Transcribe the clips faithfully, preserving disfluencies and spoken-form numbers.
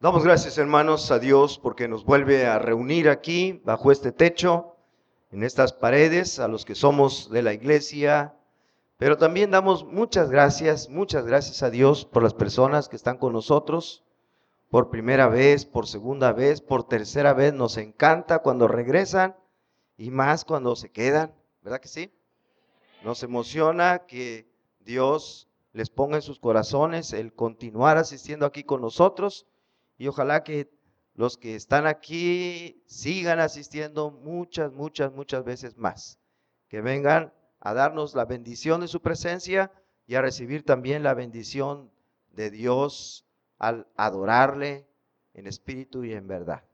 Damos gracias, hermanos, a Dios porque nos vuelve a reunir aquí, bajo este techo, en estas paredes, a los que somos de la iglesia. Pero también damos muchas gracias, muchas gracias a Dios por las personas que están con nosotros por primera vez, por segunda vez, por tercera vez. Nos encanta cuando regresan y más cuando se quedan, ¿verdad que sí? Nos emociona que Dios les ponga en sus corazones el continuar asistiendo aquí con nosotros. Y ojalá que los que están aquí sigan asistiendo muchas, muchas, muchas veces más. Que vengan a darnos la bendición de su presencia y a recibir también la bendición de Dios al adorarle en espíritu y en verdad.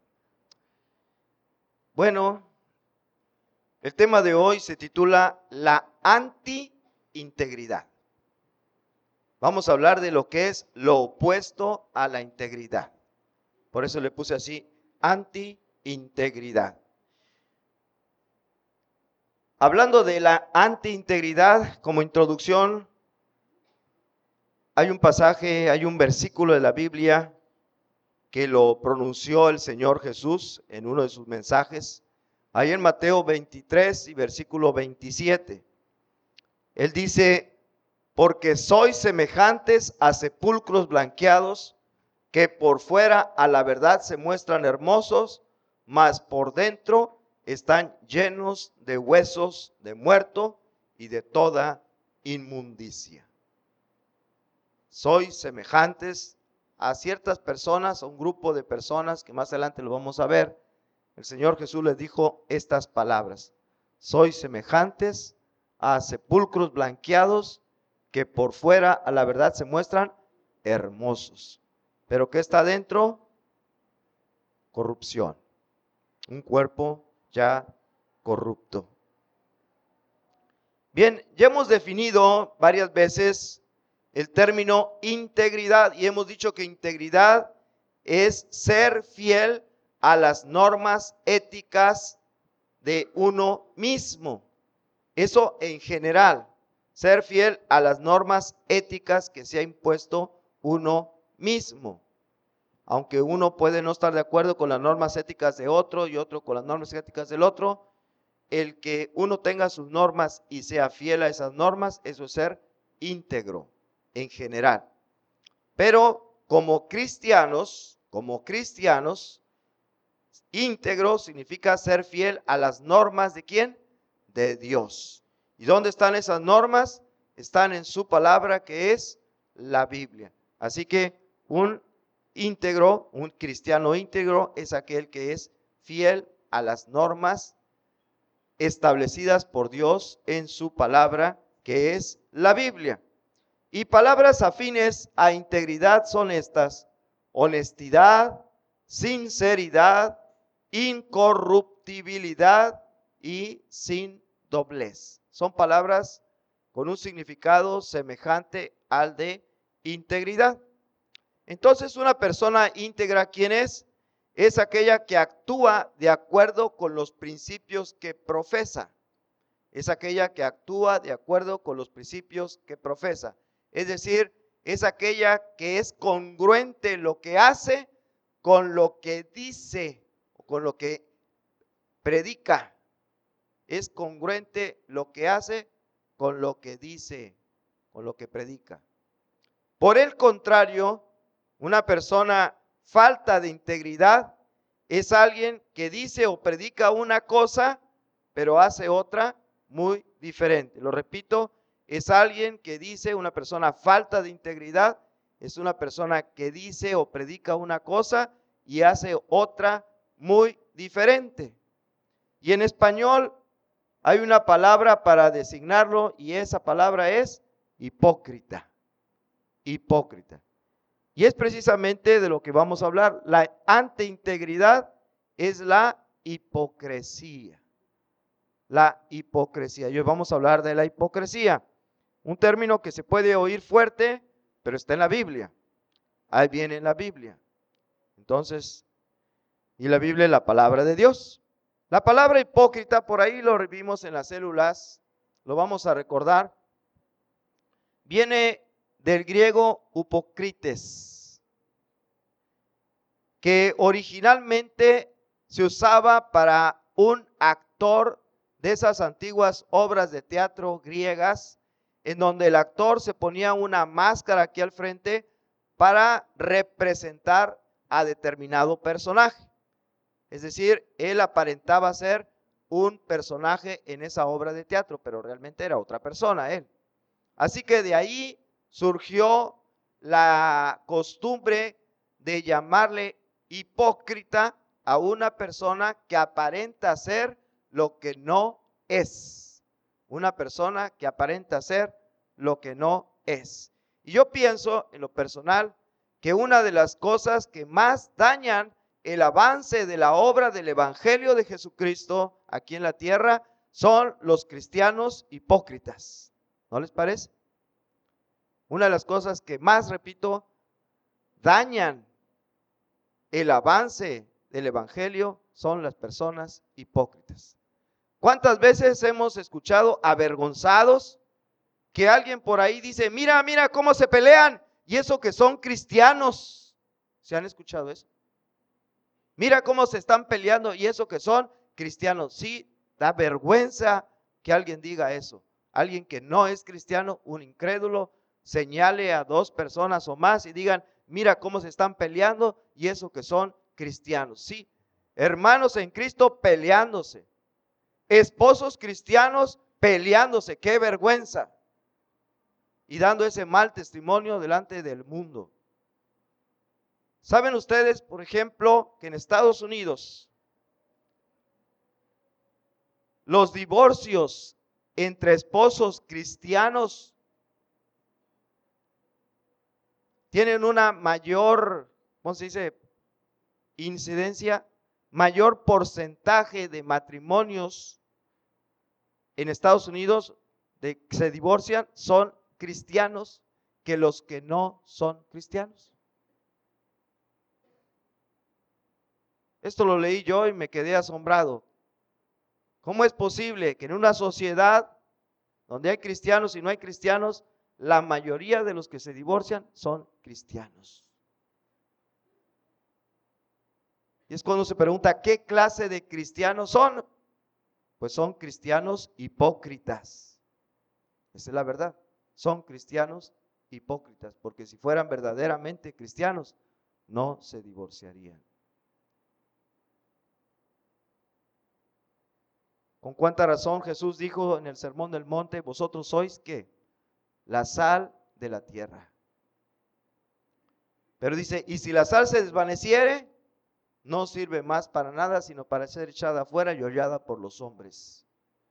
Bueno, el tema de hoy se titula La anti-integridad. Vamos a hablar de lo que es lo opuesto a la integridad. Por eso le puse así, anti-integridad. Hablando de la anti-integridad, como introducción, hay un pasaje, hay un versículo de la Biblia que lo pronunció el Señor Jesús en uno de sus mensajes, ahí en Mateo veintitrés y versículo veintisiete. Él dice, porque sois semejantes a sepulcros blanqueados, que por fuera a la verdad se muestran hermosos, mas por dentro están llenos de huesos de muerto y de toda inmundicia. Sois semejantes a ciertas personas, a un grupo de personas que más adelante lo vamos a ver. El Señor Jesús les dijo estas palabras: sois semejantes a sepulcros blanqueados, que por fuera a la verdad se muestran hermosos, pero que está dentro, corrupción, un cuerpo ya corrupto. Bien, ya hemos definido varias veces el término integridad y hemos dicho que integridad es ser fiel a las normas éticas de uno mismo. Eso en general, ser fiel a las normas éticas que se ha impuesto uno mismo. Aunque uno puede no estar de acuerdo con las normas éticas de otro y otro con las normas éticas del otro, el que uno tenga sus normas y sea fiel a esas normas, eso es ser íntegro en general. Pero como cristianos, como cristianos, íntegro significa ser fiel a las normas ¿de quién? De Dios. ¿Y dónde están esas normas? Están en su palabra, que es la Biblia. Así que un íntegro, un cristiano íntegro es aquel que es fiel a las normas establecidas por Dios en su palabra, que es la Biblia. Y palabras afines a integridad son estas: honestidad, sinceridad, incorruptibilidad y sin doblez. Son palabras con un significado semejante al de integridad. Entonces, una persona íntegra, ¿quién es? Es aquella que actúa de acuerdo con los principios que profesa. Es aquella que actúa de acuerdo con los principios que profesa. Es decir, es aquella que es congruente lo que hace con lo que dice, o con lo que predica. Es congruente lo que hace con lo que dice, con lo que predica. Por el contrario, una persona falta de integridad es alguien que dice o predica una cosa, pero hace otra muy diferente. Lo repito, es alguien que dice, una persona falta de integridad, es una persona que dice o predica una cosa y hace otra muy diferente. Y en español hay una palabra para designarlo y esa palabra es hipócrita. Hipócrita. Y es precisamente de lo que vamos a hablar. La anti-integridad es la hipocresía. La hipocresía. Y hoy vamos a hablar de la hipocresía. Un término que se puede oír fuerte, pero está en la Biblia. Ahí viene en la Biblia. Entonces, y la Biblia es la palabra de Dios. La palabra hipócrita, por ahí lo vimos en las células, lo vamos a recordar. Viene del griego hipócrites. que originalmente se usaba para un actor de esas antiguas obras de teatro griegas, en donde el actor se ponía una máscara aquí al frente para representar a determinado personaje. Es decir, él aparentaba ser un personaje en esa obra de teatro, pero realmente era otra persona él. Así que de ahí surgió la costumbre de llamarle hipócrita a una persona que aparenta ser lo que no es. Una persona que aparenta ser lo que no es. Y yo pienso, en lo personal, que una de las cosas que más dañan el avance de la obra del Evangelio de Jesucristo aquí en la tierra son los cristianos hipócritas. ¿No les parece? Una de las cosas que más, repito, dañan el avance del Evangelio son las personas hipócritas. ¿Cuántas veces hemos escuchado avergonzados que alguien por ahí dice, mira, mira cómo se pelean, y eso que son cristianos? ¿Se han escuchado eso? Mira cómo se están peleando, y eso que son cristianos. Sí, da vergüenza que alguien diga eso. Alguien que no es cristiano, un incrédulo, señale a dos personas o más y digan, mira cómo se están peleando, y eso que son cristianos. Sí, hermanos en Cristo peleándose, esposos cristianos peleándose, qué vergüenza, y dando ese mal testimonio delante del mundo. ¿Saben ustedes, por ejemplo, que en Estados Unidos los divorcios entre esposos cristianos tienen una mayor, ¿cómo se dice? Incidencia, mayor porcentaje de matrimonios en Estados Unidos de que se divorcian son cristianos que los que no son cristianos? Esto lo leí yo y me quedé asombrado. ¿Cómo es posible que en una sociedad donde hay cristianos y no hay cristianos, la mayoría de los que se divorcian son cristianos? Y es cuando se pregunta, ¿qué clase de cristianos son? Pues son cristianos hipócritas. Esa es la verdad. Son cristianos hipócritas, porque si fueran verdaderamente cristianos, no se divorciarían. ¿Con cuánta razón Jesús dijo en el Sermón del Monte, vosotros sois ¿qué? La sal de la tierra? Pero dice, y si la sal se desvaneciere, no sirve más para nada, sino para ser echada afuera y hollada por los hombres.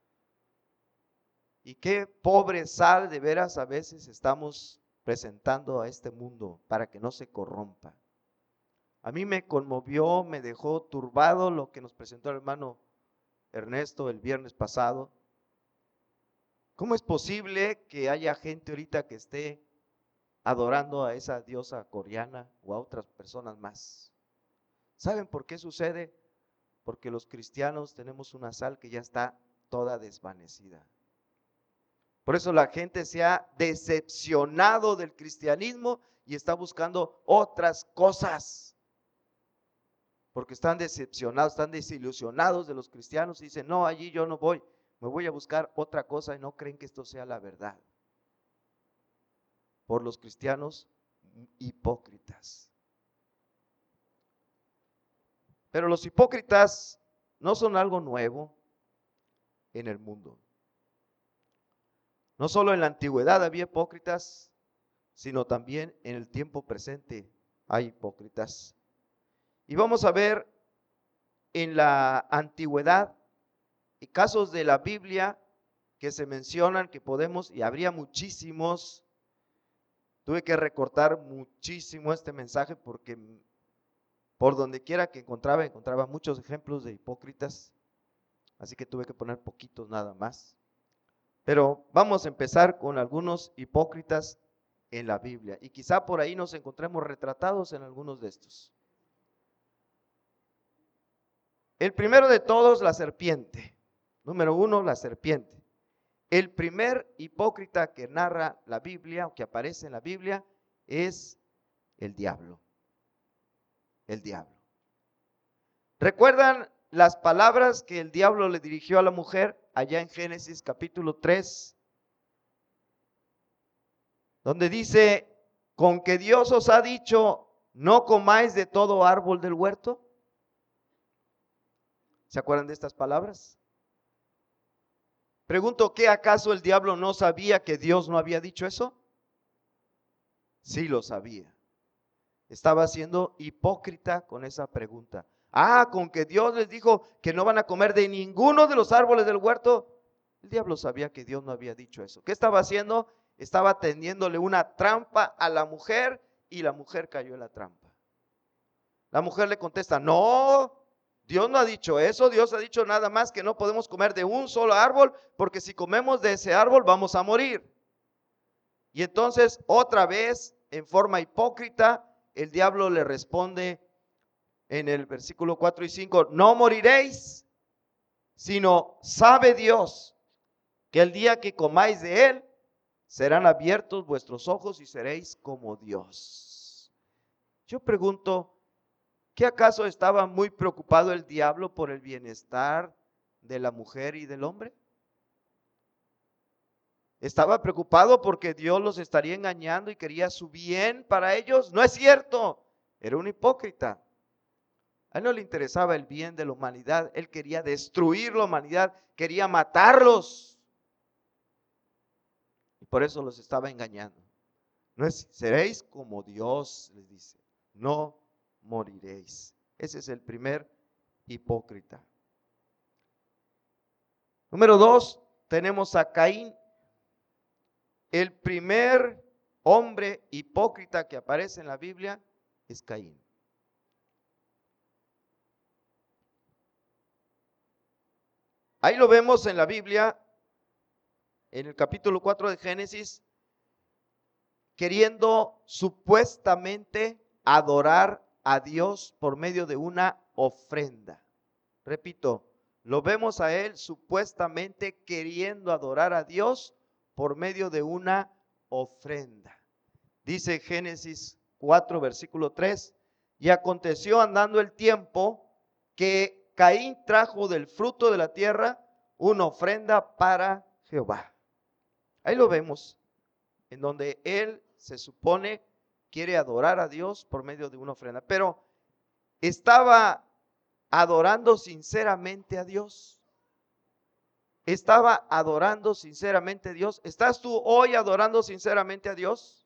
Y qué pobre sal de veras a veces estamos presentando a este mundo para que no se corrompa. A mí me conmovió, me dejó turbado lo que nos presentó el hermano Ernesto el viernes pasado. ¿Cómo es posible que haya gente ahorita que esté adorando a esa diosa coreana o a otras personas más? ¿Saben por qué sucede? Porque los cristianos tenemos una sal que ya está toda desvanecida. Por eso la gente se ha decepcionado del cristianismo y está buscando otras cosas. Porque están decepcionados, están desilusionados de los cristianos y dicen, no, allí yo no voy, me voy a buscar otra cosa, y no creen que esto sea la verdad. Por los cristianos hipócritas. Pero los hipócritas no son algo nuevo en el mundo. No solo en la antigüedad había hipócritas, sino también en el tiempo presente hay hipócritas. Y vamos a ver en la antigüedad casos de la Biblia que se mencionan, que podemos, y habría muchísimos. Tuve que recortar muchísimo este mensaje porque por donde quiera que encontraba, encontraba muchos ejemplos de hipócritas. Así que tuve que poner poquitos nada más. Pero vamos a empezar con algunos hipócritas en la Biblia. Y quizá por ahí nos encontremos retratados en algunos de estos. El primero de todos, la serpiente. Número uno, la serpiente. El primer hipócrita que narra la Biblia o que aparece en la Biblia es el diablo. El diablo. ¿Recuerdan las palabras que el diablo le dirigió a la mujer allá en Génesis capítulo tres? Donde dice, con que Dios os ha dicho, no comáis de todo árbol del huerto. ¿Se acuerdan de estas palabras? Pregunto, ¿qué acaso el diablo no sabía que Dios no había dicho eso? Sí lo sabía. Estaba siendo hipócrita con esa pregunta. Ah, con que Dios les dijo que no van a comer de ninguno de los árboles del huerto. El diablo sabía que Dios no había dicho eso. ¿Qué estaba haciendo? Estaba tendiéndole una trampa a la mujer y la mujer cayó en la trampa. La mujer le contesta, no, Dios no ha dicho eso. Dios ha dicho nada más que no podemos comer de un solo árbol, porque si comemos de ese árbol vamos a morir. Y entonces otra vez, en forma hipócrita, el diablo le responde en el versículo cuatro y cinco, no moriréis, sino sabe Dios que el día que comáis de él, serán abiertos vuestros ojos y seréis como Dios. Yo pregunto, ¿qué acaso estaba muy preocupado el diablo por el bienestar de la mujer y del hombre? ¿Estaba preocupado porque Dios los estaría engañando y quería su bien para ellos? No es cierto, era un hipócrita. A él no le interesaba el bien de la humanidad, él quería destruir la humanidad, quería matarlos. Y por eso los estaba engañando. No es, seréis como Dios, les dice, no moriréis. Ese es el primer hipócrita. Número dos, tenemos a Caín. El primer hombre hipócrita que aparece en la Biblia es Caín. Ahí lo vemos en la Biblia, en el capítulo cuatro de Génesis, queriendo supuestamente adorar a Dios por medio de una ofrenda. Repito, lo vemos a él supuestamente queriendo adorar a Dios por medio de una ofrenda. Dice Génesis cuatro, versículo tres, y aconteció andando el tiempo que Caín trajo del fruto de la tierra una ofrenda para Jehová. Ahí lo vemos, en donde él se supone quiere adorar a Dios por medio de una ofrenda. Pero estaba adorando sinceramente a Dios. Estaba adorando sinceramente a Dios. ¿Estás tú hoy adorando sinceramente a Dios?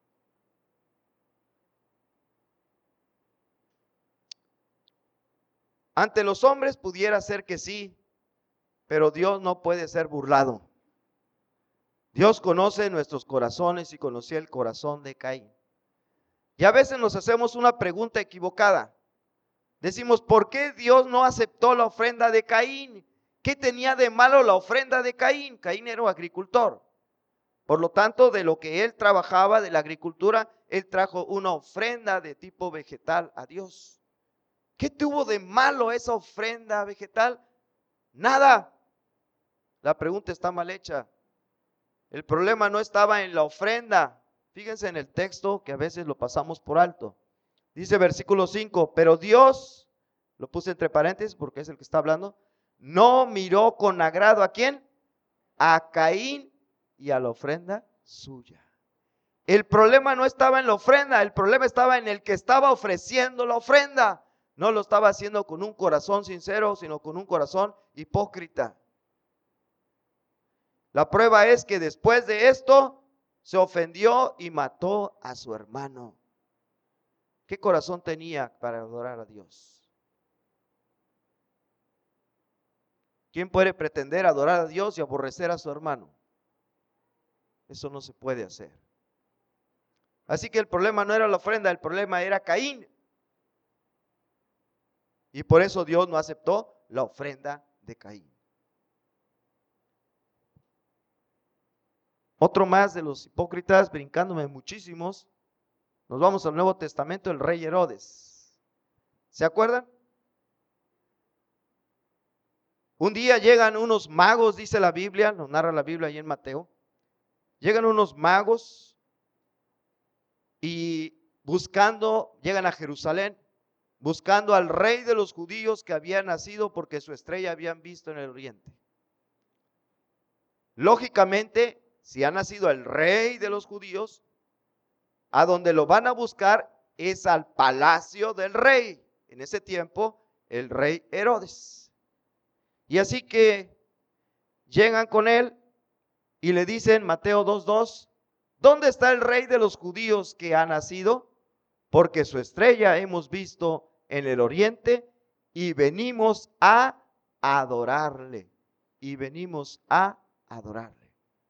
Ante los hombres pudiera ser que sí, pero Dios no puede ser burlado. Dios conoce nuestros corazones y conocía el corazón de Caín. Y a veces nos hacemos una pregunta equivocada. Decimos, ¿por qué Dios no aceptó la ofrenda de Caín? ¿Qué tenía de malo la ofrenda de Caín? Caín era un agricultor. Por lo tanto, de lo que él trabajaba, de la agricultura, él trajo una ofrenda de tipo vegetal a Dios. ¿Qué tuvo de malo esa ofrenda vegetal? Nada. La pregunta está mal hecha. El problema no estaba en la ofrenda. Fíjense en el texto que a veces lo pasamos por alto. Dice versículo cinco, pero Dios, lo puse entre paréntesis porque es el que está hablando, no miró con agrado ¿a quién? A Caín y a la ofrenda suya. El problema no estaba en la ofrenda, el problema estaba en el que estaba ofreciendo la ofrenda. No lo estaba haciendo con un corazón sincero, sino con un corazón hipócrita. La prueba es que después de esto se ofendió y mató a su hermano. ¿Qué corazón tenía para adorar a Dios? ¿Quién puede pretender adorar a Dios y aborrecer a su hermano? Eso no se puede hacer. Así que el problema no era la ofrenda, el problema era Caín. Y por eso Dios no aceptó la ofrenda de Caín. Otro más de los hipócritas, brincándome muchísimos, nos vamos al Nuevo Testamento, el rey Herodes. ¿Se acuerdan? Un día llegan unos magos, dice la Biblia, nos narra la Biblia ahí en Mateo. Llegan unos magos y buscando, llegan a Jerusalén buscando al rey de los judíos que había nacido porque su estrella habían visto en el oriente. Lógicamente, si ha nacido el rey de los judíos, a donde lo van a buscar es al palacio del rey. En ese tiempo, el rey Herodes. Y así que llegan con él y le dicen, Mateo dos dos, ¿dónde está el rey de los judíos que ha nacido? Porque su estrella hemos visto en el oriente y venimos a adorarle. Y venimos a adorarle.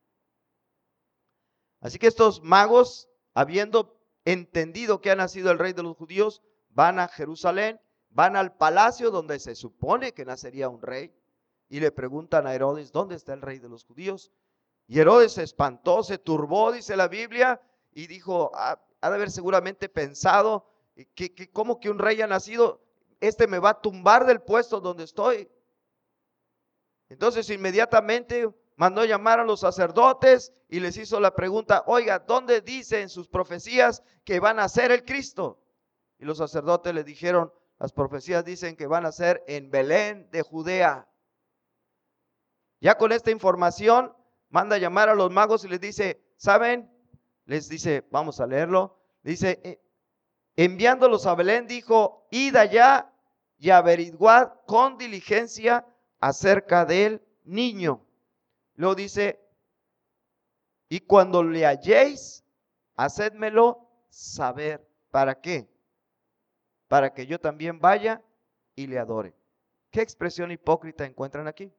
Así que estos magos, habiendo entendido que ha nacido el rey de los judíos, van a Jerusalén, van al palacio donde se supone que nacería un rey y le preguntan a Herodes, ¿dónde está el rey de los judíos? Y Herodes se espantó, se turbó, dice la Biblia, y dijo, ah, ha de haber seguramente pensado que, que como que un rey ha nacido, este me va a tumbar del puesto donde estoy. Entonces inmediatamente mandó llamar a los sacerdotes y les hizo la pregunta, oiga, ¿dónde dice en sus profecías que van a ser el Cristo? Y los sacerdotes le dijeron, las profecías dicen que van a ser en Belén de Judea. Ya con esta información, manda a llamar a los magos y les dice, ¿saben? Les dice, vamos a leerlo. Dice, enviándolos a Belén, dijo, id allá y averiguad con diligencia acerca del niño. Luego dice, y cuando le halléis, hacedmelo saber. ¿Para qué? Para que yo también vaya y le adore. ¿Qué expresión hipócrita encuentran aquí?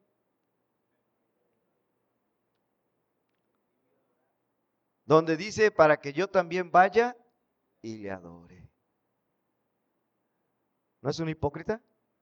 Donde dice, para que yo también vaya y le adore. ¿No es un hipócrita?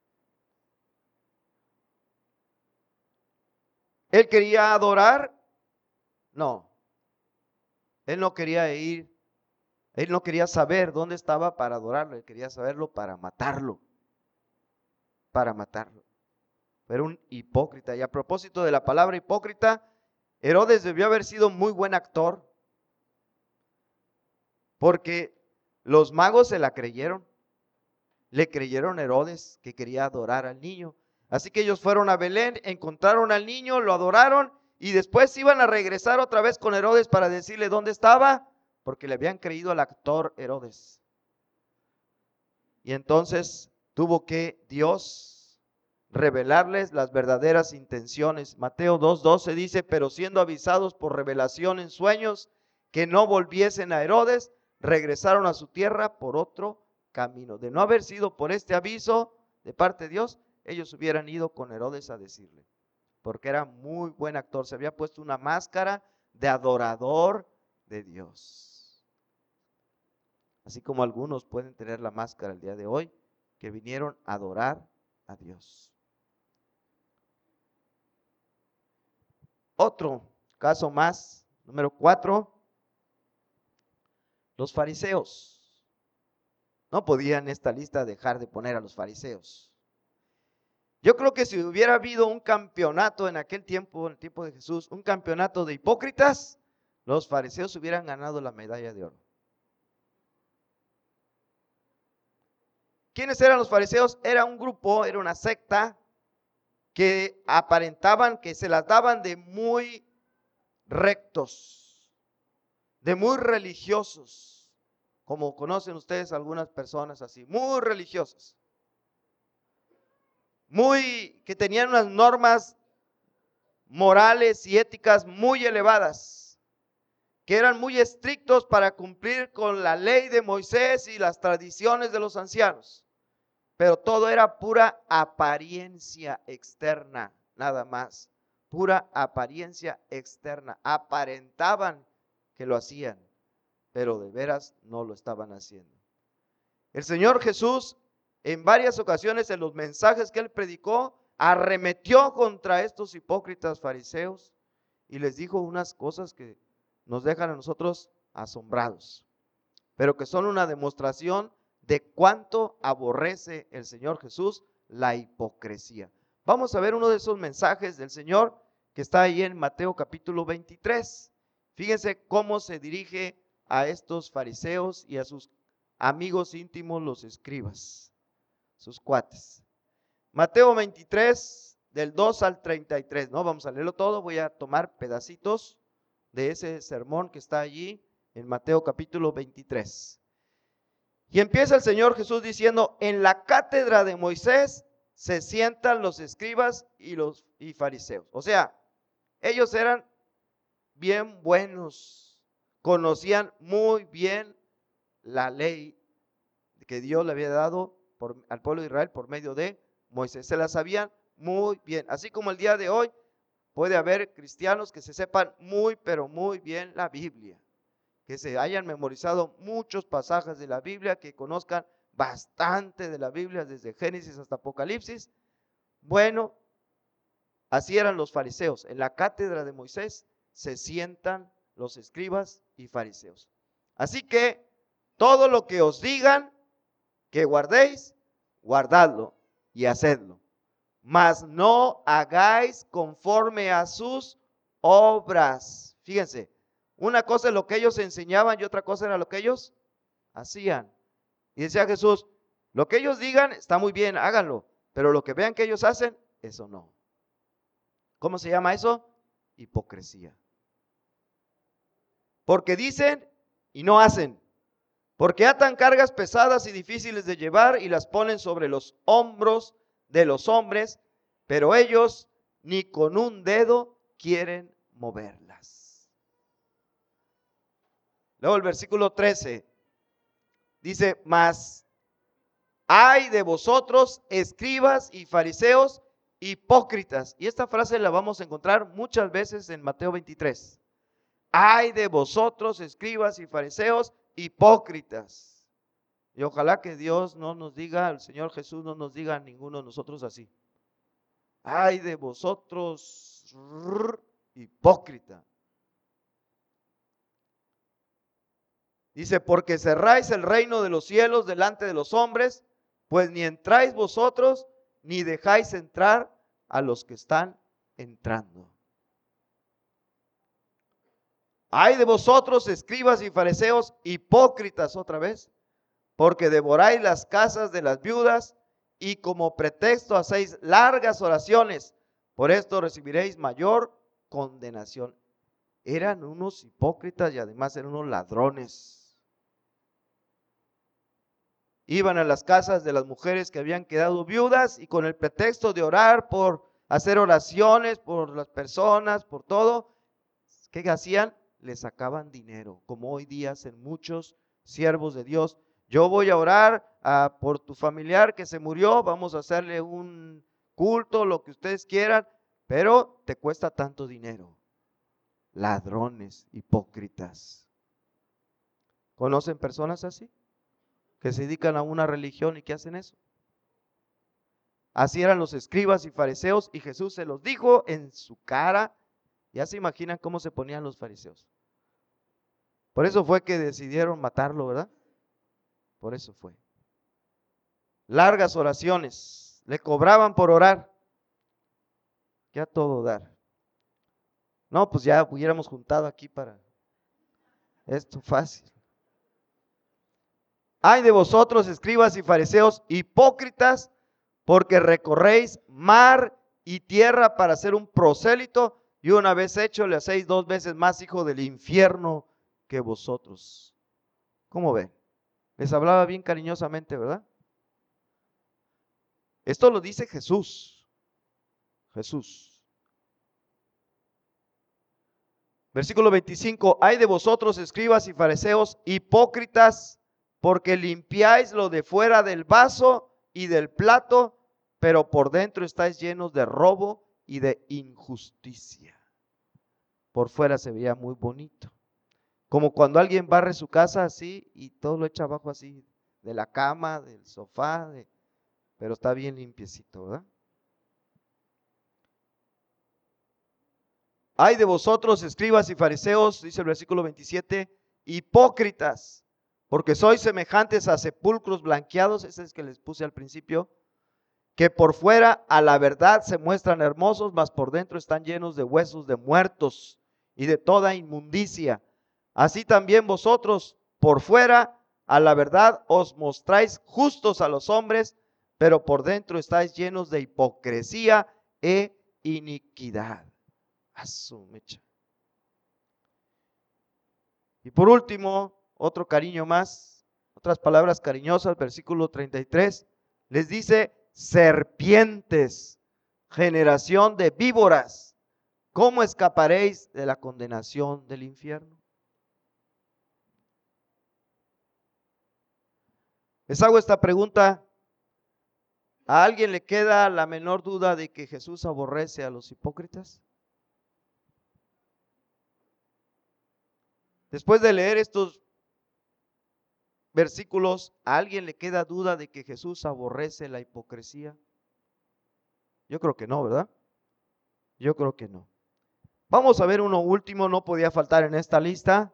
¿Él quería adorar? No. Él no quería ir, él no quería saber dónde estaba para adorarlo, él quería saberlo para matarlo. Para matarlo. Era un hipócrita. Y a propósito de la palabra hipócrita, Herodes debió haber sido muy buen actor, porque los magos se la creyeron. Le creyeron a Herodes que quería adorar al niño. Así que ellos fueron a Belén, encontraron al niño, lo adoraron y después iban a regresar otra vez con Herodes para decirle dónde estaba, porque le habían creído al actor Herodes. Y entonces tuvo que Dios revelarles las verdaderas intenciones. Mateo dos doce dice, pero siendo avisados por revelación en sueños que no volviesen a Herodes, regresaron a su tierra por otro camino. De no haber sido por este aviso de parte de Dios, ellos hubieran ido con Herodes a decirle, porque era muy buen actor, se había puesto una máscara de adorador de Dios. Así como algunos pueden tener la máscara el día de hoy, que vinieron a adorar a Dios. Otro caso más, número cuatro, los fariseos. No podían en esta lista dejar de poner a los fariseos. Yo creo que si hubiera habido un campeonato en aquel tiempo, en el tiempo de Jesús, un campeonato de hipócritas, los fariseos hubieran ganado la medalla de oro. ¿Quiénes eran los fariseos? Era un grupo, era una secta que aparentaban que se las daban de muy rectos, de muy religiosos, como conocen ustedes algunas personas así, muy religiosas, muy que tenían unas normas morales y éticas muy elevadas, que eran muy estrictos para cumplir con la ley de Moisés y las tradiciones de los ancianos. Pero todo era pura apariencia externa, nada más. Pura apariencia externa. Aparentaban que lo hacían, pero de veras no lo estaban haciendo. El Señor Jesús, en varias ocasiones en los mensajes que Él predicó, arremetió contra estos hipócritas fariseos y les dijo unas cosas que nos dejan a nosotros asombrados, pero que son una demostración de cuánto aborrece el Señor Jesús la hipocresía. Vamos a ver uno de esos mensajes del Señor que está ahí en Mateo capítulo veintitrés. Fíjense cómo se dirige a estos fariseos y a sus amigos íntimos, los escribas. sus cuates. Mateo veintitrés, del dos al treinta y tres, no vamos a leerlo todo, voy a tomar pedacitos de ese sermón que está allí en Mateo capítulo veintitrés. Y empieza el Señor Jesús diciendo: en la cátedra de Moisés se sientan los escribas y los y fariseos. O sea, ellos eran bien buenos, conocían muy bien la ley que Dios le había dado por, al pueblo de Israel por medio de Moisés. Se la sabían muy bien. Así como el día de hoy puede haber cristianos que se sepan muy, pero muy bien la Biblia, que se hayan memorizado muchos pasajes de la Biblia, que conozcan bastante de la Biblia desde Génesis hasta Apocalipsis. Bueno, así eran los fariseos. En la cátedra de Moisés se sientan los escribas y fariseos. Así que todo lo que os digan que guardéis, guardadlo y hacedlo. Mas no hagáis conforme a sus obras. Fíjense, una cosa es lo que ellos enseñaban y otra cosa era lo que ellos hacían. Y decía Jesús: lo que ellos digan está muy bien, háganlo, pero lo que vean que ellos hacen, eso no. ¿Cómo se llama eso? Hipocresía. Porque dicen y no hacen. Porque atan cargas pesadas y difíciles de llevar y las ponen sobre los hombros de los hombres, pero ellos ni con un dedo quieren moverlas. Luego el versículo trece dice: mas ay de vosotros, escribas y fariseos, hipócritas. Y esta frase la vamos a encontrar muchas veces en Mateo veintitrés. Ay de vosotros, escribas y fariseos, hipócritas. Y ojalá que Dios no nos diga, el Señor Jesús no nos diga a ninguno de nosotros así. Ay de vosotros, hipócrita. Dice: porque cerráis el reino de los cielos delante de los hombres, pues ni entráis vosotros, ni dejáis entrar a los que están entrando. Ay de vosotros, escribas y fariseos, hipócritas, otra vez, porque devoráis las casas de las viudas y como pretexto hacéis largas oraciones. Por esto recibiréis mayor condenación. Eran unos hipócritas y además eran unos ladrones. Iban a las casas de las mujeres que habían quedado viudas y con el pretexto de orar por hacer oraciones por las personas, por todo, ¿qué hacían? Les sacaban dinero, como hoy día hacen muchos siervos de Dios. Yo voy a orar uh, por tu familiar que se murió, vamos a hacerle un culto, lo que ustedes quieran, pero te cuesta tanto dinero. Ladrones, hipócritas. ¿Conocen personas así? Que se dedican a una religión y que hacen eso. Así eran los escribas y fariseos, y Jesús se los dijo en su cara. Ya se imaginan cómo se ponían los fariseos. Por eso fue que decidieron matarlo, ¿verdad? Por eso fue. Largas oraciones, le cobraban por orar. Ya todo dar. No, pues ya hubiéramos juntado aquí para esto fácil. Ay de vosotros, escribas y fariseos, hipócritas, porque recorréis mar y tierra para ser un prosélito, y una vez hecho le hacéis dos veces más hijo del infierno que vosotros. ¿Cómo ven? Les hablaba bien cariñosamente, ¿verdad? Esto lo dice Jesús. Jesús. Versículo veinticinco. Ay de vosotros, escribas y fariseos, hipócritas, porque limpiáis lo de fuera del vaso y del plato, pero por dentro estáis llenos de robo y de injusticia. Por fuera se veía muy bonito, como cuando alguien barre su casa así y todo lo echa abajo así, de la cama, del sofá, de, pero está bien limpiecito, ¿verdad? Ay de vosotros, escribas y fariseos, dice el versículo veintisiete, hipócritas, porque sois semejantes a sepulcros blanqueados, ese es que les puse al principio, que por fuera a la verdad se muestran hermosos, mas por dentro están llenos de huesos de muertos y de toda inmundicia. Así también vosotros por fuera a la verdad os mostráis justos a los hombres, pero por dentro estáis llenos de hipocresía e iniquidad. A su mecha. Y por último, otro cariño más, otras palabras cariñosas, versículo treinta y tres, les dice: serpientes, generación de víboras, ¿cómo escaparéis de la condenación del infierno? Les hago esta pregunta. ¿A alguien le queda la menor duda de que Jesús aborrece a los hipócritas? Después de leer estos versículos, ¿a alguien le queda duda de que Jesús aborrece la hipocresía? Yo creo que no, ¿verdad? Yo creo que no. Vamos a ver uno último, no podía faltar en esta lista.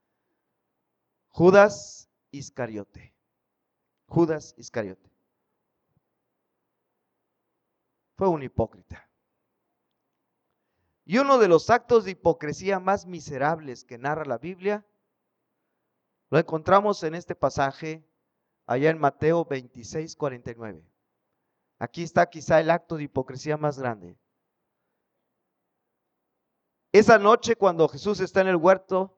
Judas Iscariote. Judas Iscariote. Fue un hipócrita. Y uno de los actos de hipocresía más miserables que narra la Biblia, lo encontramos en este pasaje, allá en Mateo veintiséis, cuarenta y nueve. Aquí está quizá el acto de hipocresía más grande. Esa noche, cuando Jesús está en el huerto,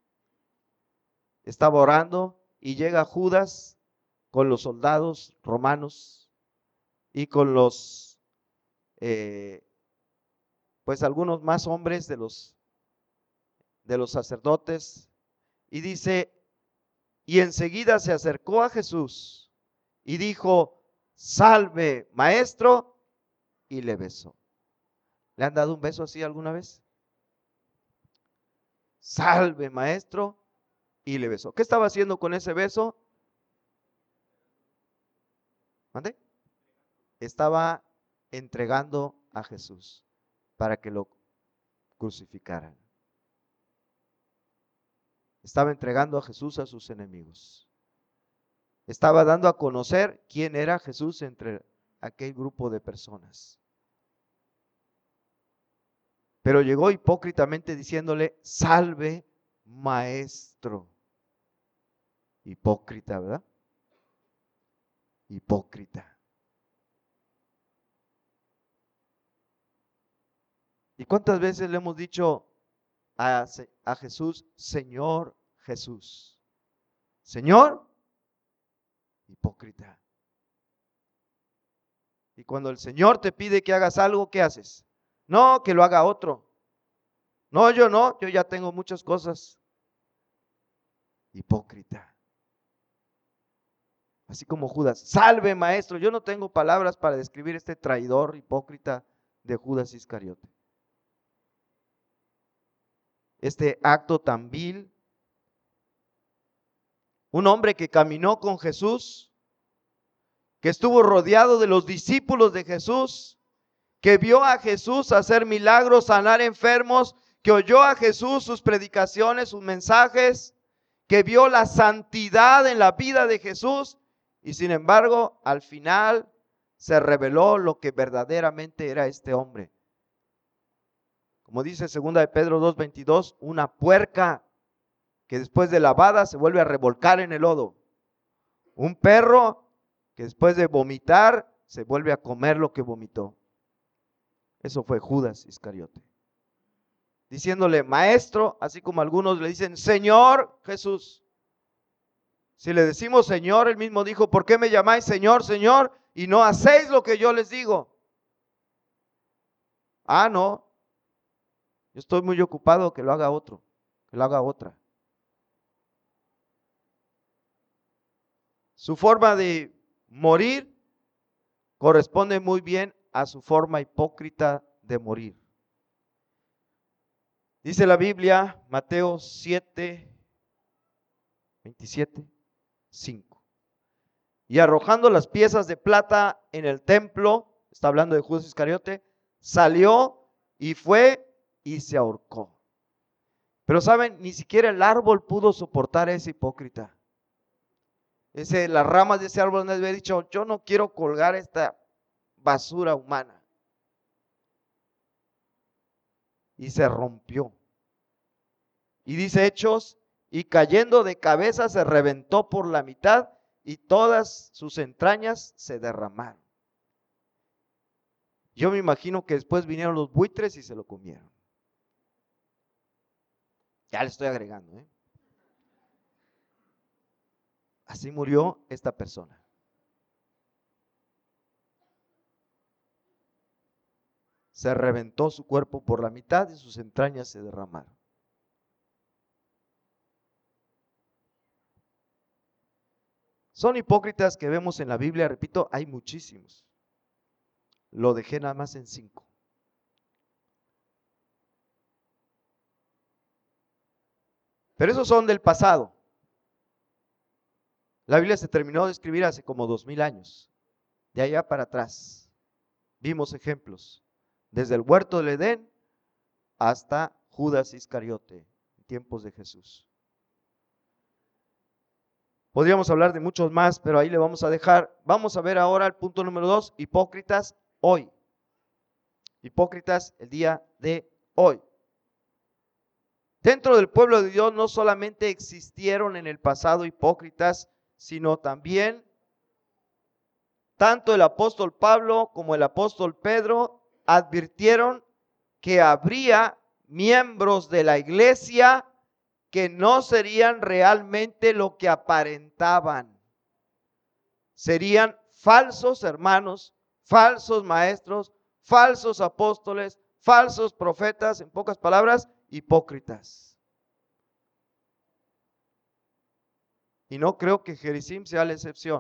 estaba orando y llega Judas con los soldados romanos y con los, eh, pues algunos más hombres de los, de los sacerdotes, y dice: y enseguida se acercó a Jesús y dijo: salve, maestro, y le besó. ¿Le han dado un beso así alguna vez? Salve, maestro, y le besó. ¿Qué estaba haciendo con ese beso? ¿Mande? Estaba entregando a Jesús para que lo crucificaran. Estaba entregando a Jesús a sus enemigos. Estaba dando a conocer quién era Jesús entre aquel grupo de personas. Pero llegó hipócritamente diciéndole: salve, maestro. Hipócrita, ¿verdad? Hipócrita. ¿Y cuántas veces le hemos dicho a, a Jesús, Señor Jesús? Señor, hipócrita. Y cuando el Señor te pide que hagas algo, ¿qué haces? No, que lo haga otro. No, yo no, yo ya tengo muchas cosas. Hipócrita. Así como Judas. Salve, maestro. Yo no tengo palabras para describir este traidor hipócrita de Judas Iscariote. Este acto tan vil. Un hombre que caminó con Jesús, que estuvo rodeado de los discípulos de Jesús, que vio a Jesús hacer milagros, sanar enfermos, que oyó a Jesús sus predicaciones, sus mensajes, que vio la santidad en la vida de Jesús, y sin embargo, al final se reveló lo que verdaderamente era este hombre. Como dice segunda de Pedro dos veintidós, una puerca que después de lavada se vuelve a revolcar en el lodo. Un perro que después de vomitar se vuelve a comer lo que vomitó. Eso fue Judas Iscariote. Diciéndole maestro, así como algunos le dicen Señor Jesús. Si le decimos Señor, él mismo dijo: ¿por qué me llamáis Señor, Señor, y no hacéis lo que yo les digo? Ah, no. Yo estoy muy ocupado, que lo haga otro, que lo haga otra. Su forma de morir corresponde muy bien a su forma hipócrita de morir. Dice la Biblia, Mateo siete, veintisiete, cinco. Y arrojando las piezas de plata en el templo, está hablando de Judas Iscariote, salió y fue y se ahorcó. Pero saben, ni siquiera el árbol pudo soportar a ese hipócrita. Ese, las ramas de ese árbol les había dicho: yo no quiero colgar esta basura humana. Y se rompió. Y dice Hechos, y cayendo de cabeza se reventó por la mitad y todas sus entrañas se derramaron. Yo me imagino que después vinieron los buitres y se lo comieron. Ya le estoy agregando, ¿eh? Así murió esta persona. Se reventó su cuerpo por la mitad y sus entrañas se derramaron. Son hipócritas que vemos en la Biblia, repito, hay muchísimos. Lo dejé nada más en cinco. Pero esos son del pasado. La Biblia se terminó de escribir hace como dos mil años. De allá para atrás vimos ejemplos. Desde el huerto del Edén hasta Judas Iscariote, en tiempos de Jesús. Podríamos hablar de muchos más, pero ahí le vamos a dejar. Vamos a ver ahora el punto número dos, hipócritas hoy. Hipócritas el día de hoy. Dentro del pueblo de Dios no solamente existieron en el pasado hipócritas, sino también tanto el apóstol Pablo como el apóstol Pedro advirtieron que habría miembros de la iglesia que no serían realmente lo que aparentaban. Serían falsos hermanos, falsos maestros, falsos apóstoles, falsos profetas, en pocas palabras, hipócritas. Y no creo que Gerizim sea la excepción.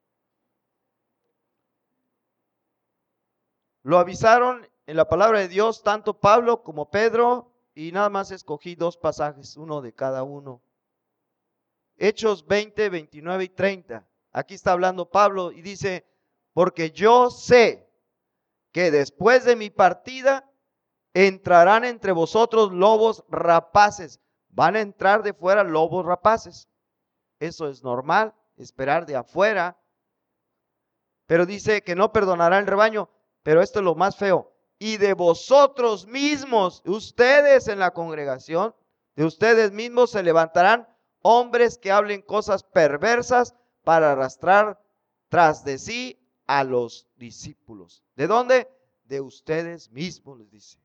Lo avisaron en la palabra de Dios tanto Pablo como Pedro, y nada más escogí dos pasajes, uno de cada uno. Hechos veinte, veintinueve y treinta. Aquí está hablando Pablo y dice, porque yo sé que después de mi partida entrarán entre vosotros lobos rapaces. Van a entrar de fuera lobos rapaces. Eso es normal, esperar de afuera. Pero dice que no perdonará el rebaño. Pero esto es lo más feo. Y de vosotros mismos, ustedes en la congregación, de ustedes mismos se levantarán hombres que hablen cosas perversas para arrastrar tras de sí a los discípulos. ¿De dónde? De ustedes mismos, les dice.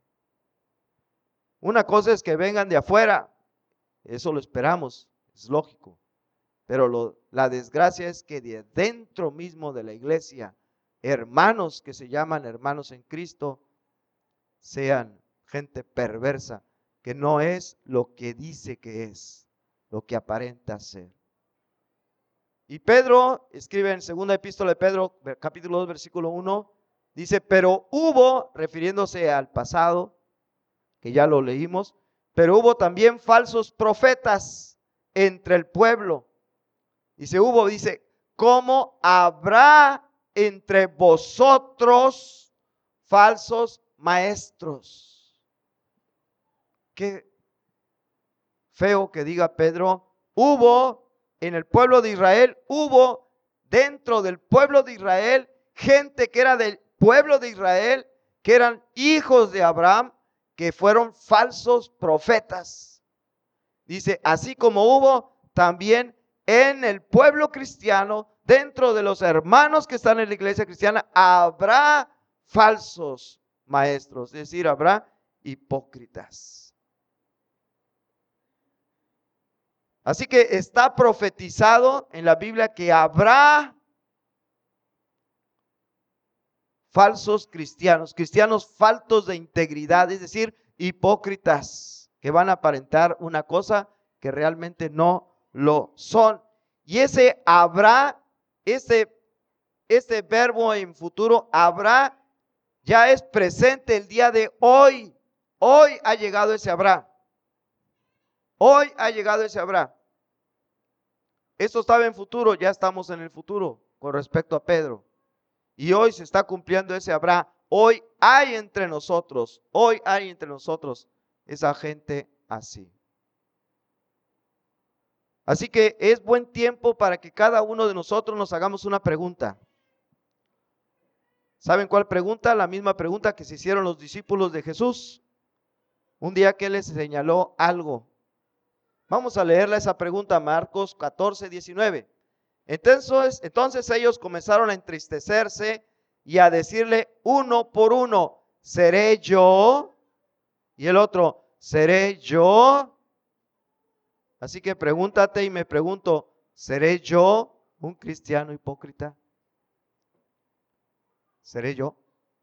Una cosa es que vengan de afuera, eso lo esperamos, es lógico. Pero lo, la desgracia es que de dentro mismo de la iglesia, hermanos que se llaman hermanos en Cristo, sean gente perversa, que no es lo que dice que es, lo que aparenta ser. Y Pedro escribe en segunda epístola de Pedro, capítulo dos, versículo uno, dice, pero hubo, refiriéndose al pasado, que ya lo leímos, pero hubo también falsos profetas entre el pueblo. Dice, hubo, dice, ¿cómo habrá entre vosotros falsos maestros? Qué feo que diga Pedro, hubo en el pueblo de Israel, hubo dentro del pueblo de Israel gente que era del pueblo de Israel, que eran hijos de Abraham, que fueron falsos profetas. Dice, así como hubo también en el pueblo cristiano, dentro de los hermanos que están en la iglesia cristiana, habrá falsos maestros, es decir, habrá hipócritas. Así que está profetizado en la Biblia que habrá falsos cristianos, cristianos faltos de integridad, es decir, hipócritas, que van a aparentar una cosa que realmente no lo son. Y ese habrá, ese, ese verbo en futuro, habrá, ya es presente el día de hoy. Hoy ha llegado ese habrá. Hoy ha llegado ese habrá. Esto estaba en futuro, ya estamos en el futuro con respecto a Pedro. Y hoy se está cumpliendo ese habrá. Hoy hay entre nosotros, hoy hay entre nosotros esa gente así. Así que es buen tiempo para que cada uno de nosotros nos hagamos una pregunta. ¿Saben cuál pregunta? La misma pregunta que se hicieron los discípulos de Jesús. Un día que Él les señaló algo. Vamos a leerla esa pregunta, Marcos catorce, diecinueve. Entonces, entonces ellos comenzaron a entristecerse y a decirle uno por uno, ¿seré yo? Y el otro, ¿seré yo? Así que pregúntate y me pregunto, ¿seré yo un cristiano hipócrita? ¿Seré yo?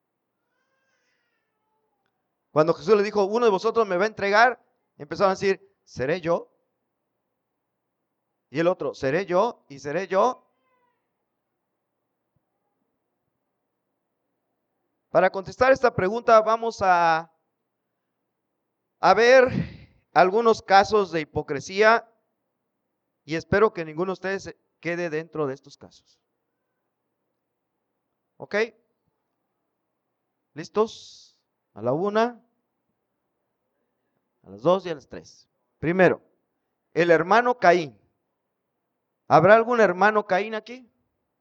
Cuando Jesús le dijo, uno de vosotros me va a entregar, empezaron a decir, ¿seré yo? Y el otro, ¿seré yo? ¿Y seré yo? Para contestar esta pregunta vamos a, a ver algunos casos de hipocresía y espero que ninguno de ustedes quede dentro de estos casos. ¿Ok? ¿Listos? A la una, a las dos y a las tres. Primero, el hermano Caín. ¿Habrá algún hermano Caín aquí?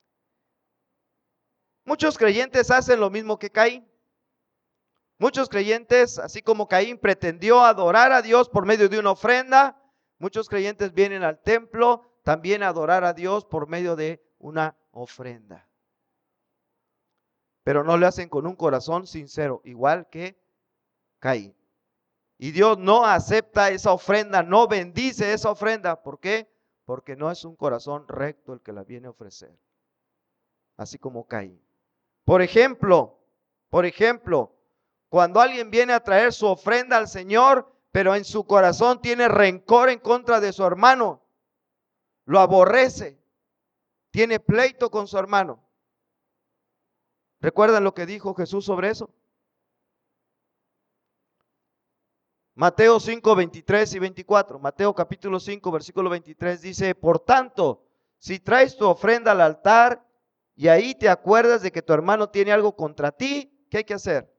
Muchos creyentes hacen lo mismo que Caín. Muchos creyentes, así como Caín pretendió adorar a Dios por medio de una ofrenda, muchos creyentes vienen al templo también a adorar a Dios por medio de una ofrenda. Pero no lo hacen con un corazón sincero, igual que Caín. Y Dios no acepta esa ofrenda, no bendice esa ofrenda. ¿Por qué? Porque no es un corazón recto el que la viene a ofrecer. Así como Caín. Por ejemplo, por ejemplo, cuando alguien viene a traer su ofrenda al Señor, pero en su corazón tiene rencor en contra de su hermano, lo aborrece, tiene pleito con su hermano. ¿Recuerdan lo que dijo Jesús sobre eso? Mateo cinco, veintitrés y veinticuatro. Mateo capítulo cinco, versículo veintitrés dice, por tanto, si traes tu ofrenda al altar y ahí te acuerdas de que tu hermano tiene algo contra ti, ¿qué hay que hacer?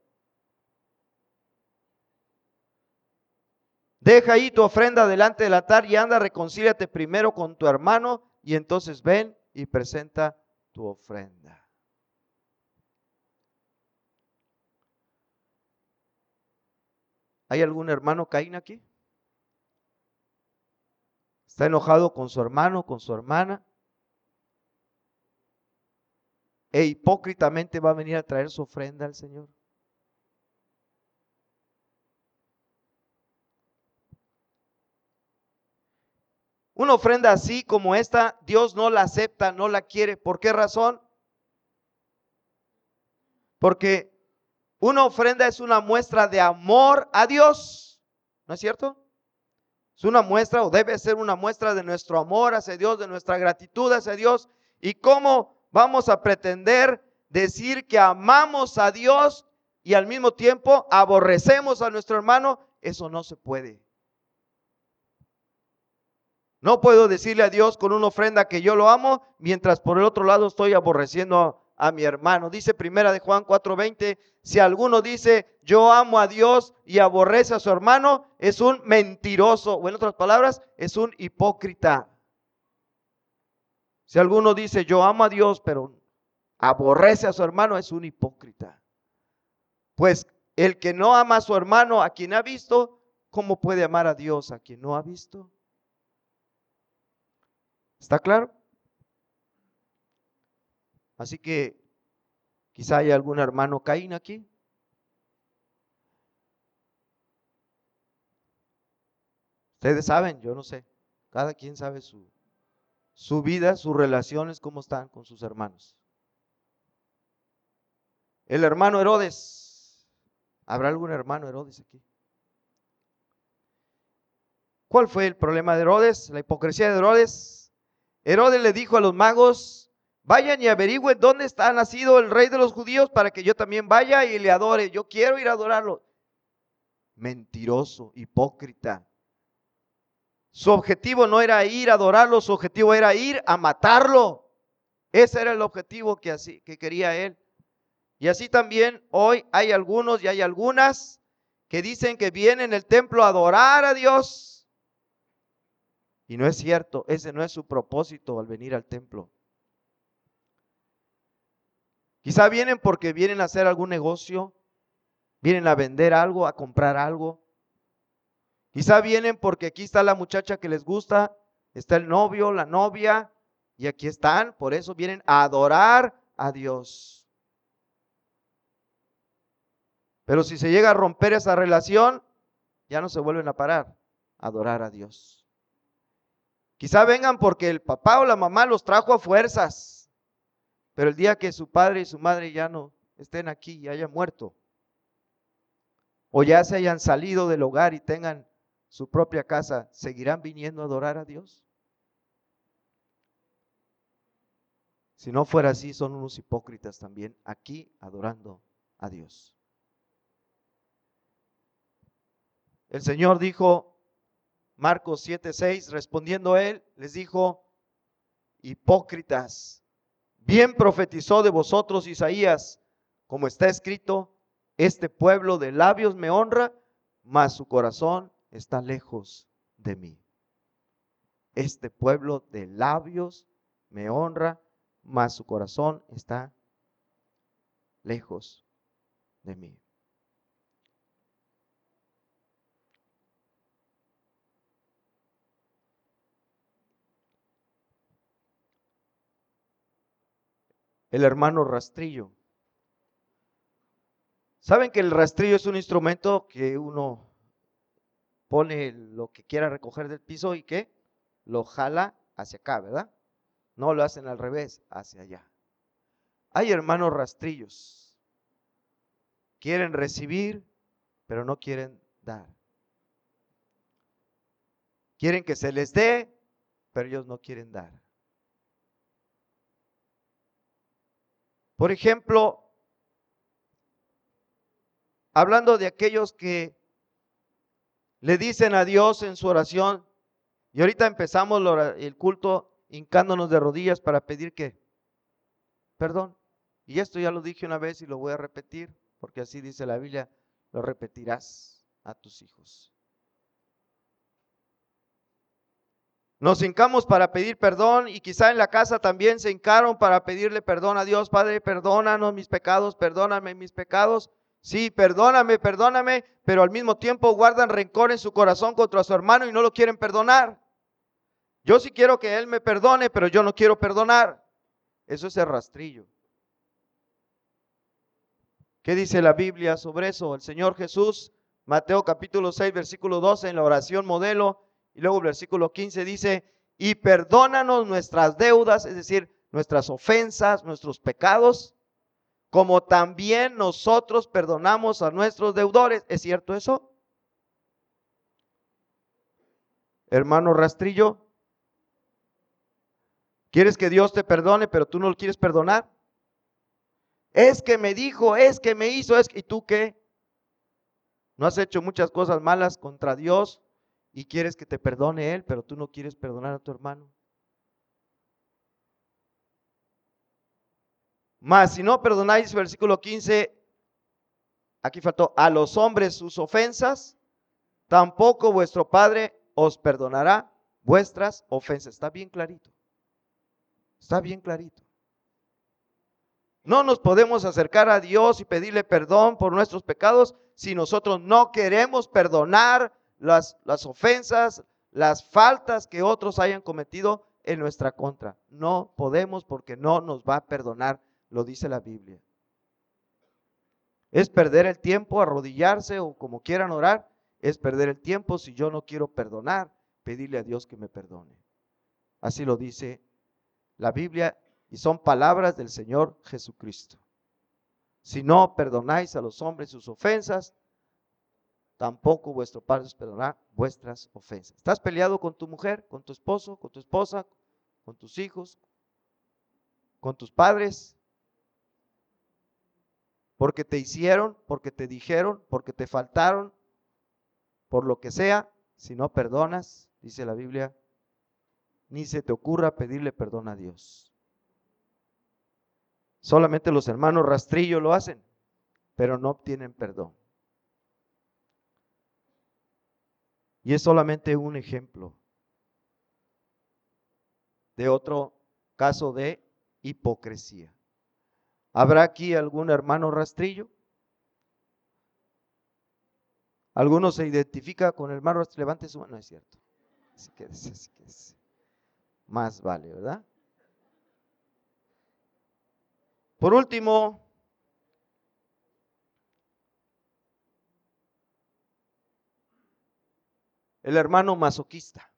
Deja ahí tu ofrenda delante del altar y anda, reconcíliate primero con tu hermano y entonces ven y presenta tu ofrenda. ¿Hay algún hermano Caín aquí? ¿Está enojado con su hermano, con su hermana? ¿E hipócritamente va a venir a traer su ofrenda al Señor? Una ofrenda así como esta, Dios no la acepta, no la quiere. ¿Por qué razón? Porque una ofrenda es una muestra de amor a Dios, ¿no es cierto? Es una muestra o debe ser una muestra de nuestro amor hacia Dios, de nuestra gratitud hacia Dios. ¿Y cómo vamos a pretender decir que amamos a Dios y al mismo tiempo aborrecemos a nuestro hermano? Eso no se puede. No puedo decirle a Dios con una ofrenda que yo lo amo, mientras por el otro lado estoy aborreciendo a, a mi hermano. Dice primera de Juan cuatro veinte, si alguno dice yo amo a Dios y aborrece a su hermano, es un mentiroso, o en otras palabras, es un hipócrita. Si alguno dice yo amo a Dios, pero aborrece a su hermano, es un hipócrita. Pues el que no ama a su hermano, a quien ha visto, ¿cómo puede amar a Dios a quien no ha visto? ¿Está claro? Así que quizá haya algún hermano Caín aquí. Ustedes saben, yo no sé. Cada quien sabe su, su vida, sus relaciones, cómo están con sus hermanos. El hermano Herodes. ¿Habrá algún hermano Herodes aquí? ¿Cuál fue el problema de Herodes? La hipocresía de Herodes. Herodes le dijo a los magos, vayan y averigüen dónde está nacido el rey de los judíos para que yo también vaya y le adore. Yo quiero ir a adorarlo. Mentiroso, hipócrita. Su objetivo no era ir a adorarlo, su objetivo era ir a matarlo. Ese era el objetivo que, así, que quería él. Y así también hoy hay algunos y hay algunas que dicen que vienen al templo a adorar a Dios. Y no es cierto, ese no es su propósito al venir al templo. Quizá vienen porque vienen a hacer algún negocio, vienen a vender algo, a comprar algo. Quizá vienen porque aquí está la muchacha que les gusta, está el novio, la novia, Y aquí están, por eso vienen a adorar a Dios. Pero si se llega a romper esa relación, ya no se vuelven a parar a adorar a Dios. Quizá vengan porque el papá o la mamá los trajo a fuerzas, pero el día que su padre y su madre ya no estén aquí y hayan muerto, o ya se hayan salido del hogar y tengan su propia casa, ¿seguirán viniendo a adorar a Dios? Si no fuera así, son unos hipócritas también aquí adorando a Dios. El Señor dijo, Marcos siete seis, respondiendo él, les dijo, hipócritas, bien profetizó de vosotros Isaías, como está escrito, este pueblo de labios me honra, mas su corazón está lejos de mí. Este pueblo de labios me honra, mas su corazón está lejos de mí. El hermano rastrillo. ¿Saben que el rastrillo es un instrumento que uno pone lo que quiera recoger del piso y que lo jala hacia acá, ¿verdad? No lo hacen al revés, hacia allá. Hay hermanos rastrillos. Quieren recibir, pero no quieren dar. Quieren que se les dé, pero ellos no quieren dar. Por ejemplo, hablando de aquellos que le dicen a Dios en su oración, y ahorita empezamos el culto hincándonos de rodillas para pedir que perdón. Y esto ya lo dije una vez y lo voy a repetir, porque así dice la Biblia, lo repetirás a tus hijos. Nos hincamos para pedir perdón y quizá en la casa también se hincaron para pedirle perdón a Dios. Padre, perdónanos mis pecados, perdóname mis pecados. Sí, perdóname, perdóname, pero al mismo tiempo guardan rencor en su corazón contra su hermano y no lo quieren perdonar. Yo sí quiero que él me perdone, pero yo no quiero perdonar. Eso es el rastrillo. ¿Qué dice la Biblia sobre eso? El Señor Jesús, Mateo capítulo seis, versículo doce, en la oración modelo, y luego el versículo quince dice, y perdónanos nuestras deudas, es decir, nuestras ofensas, nuestros pecados, como también nosotros perdonamos a nuestros deudores. ¿Es cierto eso? Hermano rastrillo, ¿quieres que Dios te perdone, pero tú no lo quieres perdonar? Es que me dijo, es que me hizo, es que, ¿y tú qué? ¿No has hecho muchas cosas malas contra Dios y quieres que te perdone Él, pero tú no quieres perdonar a tu hermano? Mas si no perdonáis, versículo quince, aquí faltó, a los hombres sus ofensas, tampoco vuestro Padre os perdonará vuestras ofensas. Está bien clarito. Está bien clarito. No nos podemos acercar a Dios y pedirle perdón por nuestros pecados si nosotros no queremos perdonar las, las ofensas, las faltas que otros hayan cometido en nuestra contra. No podemos porque no nos va a perdonar, lo dice la Biblia. Es perder el tiempo, arrodillarse o como quieran orar, es perder el tiempo si yo no quiero perdonar, pedirle a Dios que me perdone. Así lo dice la Biblia. Y son palabras del Señor Jesucristo. Si no perdonáis a los hombres sus ofensas, tampoco vuestro Padre os perdonará vuestras ofensas. ¿Estás peleado con tu mujer, con tu esposo, con tu esposa, con tus hijos, con tus padres? Porque te hicieron, porque te dijeron, porque te faltaron, por lo que sea. Si no perdonas, dice la Biblia, ni se te ocurra pedirle perdón a Dios. Solamente los hermanos rastrillo lo hacen, pero no obtienen perdón. Y es solamente un ejemplo de otro caso de hipocresía. ¿Habrá aquí algún hermano rastrillo? ¿Alguno se identifica con el hermano rastrillo? Levante su mano, no es cierto. Así que, así que más vale, ¿verdad? Por último, el hermano masoquista.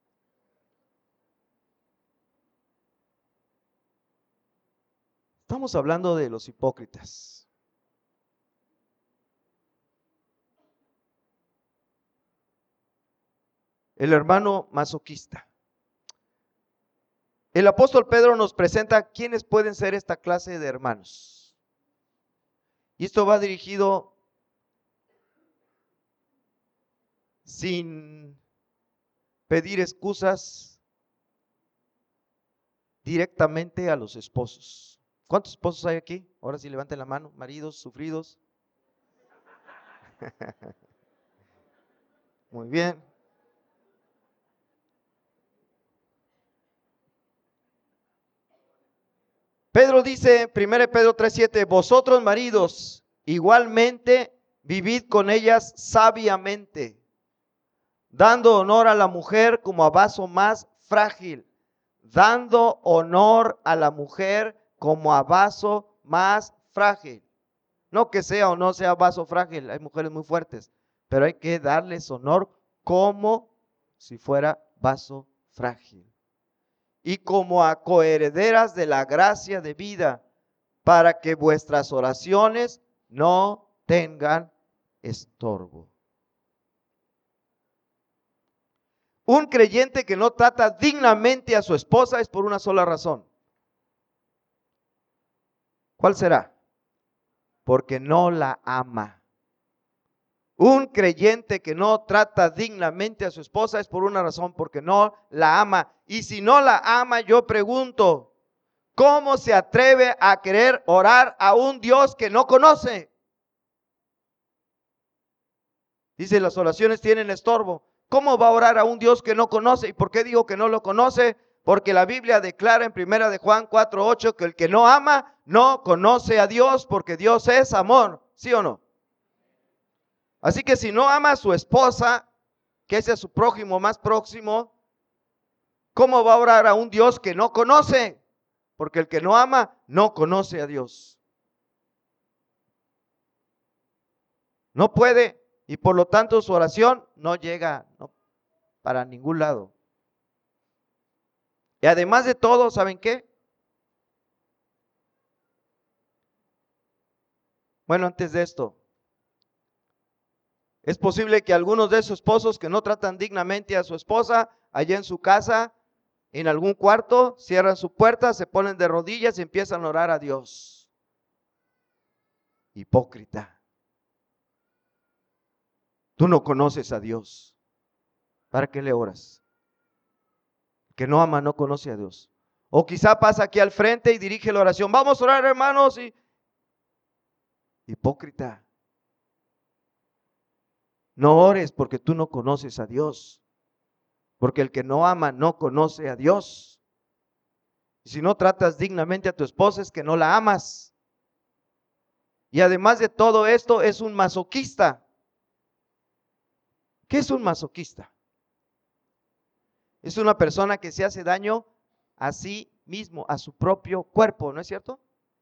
Estamos hablando de los hipócritas. El hermano masoquista. El apóstol Pedro nos presenta quiénes pueden ser esta clase de hermanos. Y esto va dirigido sin pedir excusas directamente a los esposos. ¿Cuántos esposos hay aquí? Ahora sí levanten la mano, maridos sufridos. Muy bien. Pedro dice, primero Pedro tres siete, vosotros maridos, igualmente vivid con ellas sabiamente, dando honor a la mujer como a vaso más frágil, dando honor a la mujer como a vaso más frágil. No que sea o no sea vaso frágil, hay mujeres muy fuertes, pero hay que darles honor como si fuera vaso frágil. Y como a coherederas de la gracia de vida, para que vuestras oraciones no tengan estorbo. Un creyente que no trata dignamente a su esposa es por una sola razón. ¿Cuál será? Porque no la ama. Un creyente que no trata dignamente a su esposa es por una razón, porque no la ama. Y si no la ama, yo pregunto, ¿cómo se atreve a querer orar a un Dios que no conoce? Dice, las oraciones tienen estorbo. ¿Cómo va a orar a un Dios que no conoce? ¿Y por qué digo que no lo conoce? Porque la Biblia declara en primera de Juan cuatro ocho que el que no ama no conoce a Dios, porque Dios es amor, ¿sí o no? Así que si no ama a su esposa, que es a su prójimo más próximo, ¿cómo va a orar a un Dios que no conoce? Porque el que no ama no conoce a Dios. No puede, y por lo tanto su oración no llega no, para ningún lado. Y además de todo, ¿saben qué? Bueno, antes de esto, es posible que algunos de esos esposos que no tratan dignamente a su esposa, allá en su casa, en algún cuarto, cierran su puerta, se ponen de rodillas y empiezan a orar a Dios. Hipócrita. Tú no conoces a Dios. ¿Para qué le oras? El que no ama no conoce a Dios. O quizá pasa aquí al frente y dirige la oración. Vamos a orar, hermanos. Y... Hipócrita. No ores porque tú no conoces a Dios. Porque el que no ama no conoce a Dios. Y si no tratas dignamente a tu esposa es que no la amas. Y además de todo esto es un masoquista. ¿Qué es un masoquista? Es una persona que se hace daño a sí mismo, a su propio cuerpo, ¿no es cierto?